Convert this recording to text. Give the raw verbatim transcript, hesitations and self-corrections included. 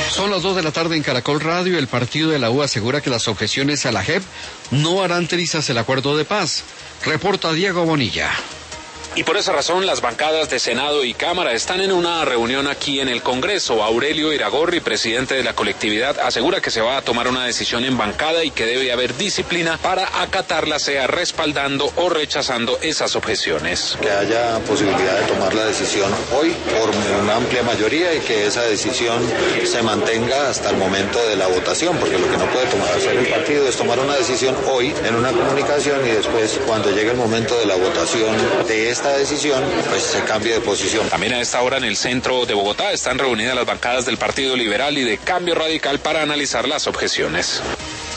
Son las dos de la tarde en Caracol Radio. El partido de la U asegura que las objeciones a la J E P no harán trizas el acuerdo de paz. Reporta Diego Bonilla. Y por esa razón las bancadas de Senado y Cámara están en una reunión aquí en el Congreso. Aurelio Iragorri, presidente de la colectividad, asegura que se va a tomar una decisión en bancada y que debe haber disciplina para acatarla, sea respaldando o rechazando esas objeciones. Que haya posibilidad de tomar la decisión hoy por una amplia mayoría y que esa decisión se mantenga hasta el momento de la votación, porque lo que no puede tomar hacer el partido es tomar una decisión hoy en una comunicación y después, cuando llegue el momento de la votación de esta decisión, pues se cambie de posición. También a esta hora en el centro de Bogotá están reunidas las bancadas del Partido Liberal y de Cambio Radical para analizar las objeciones.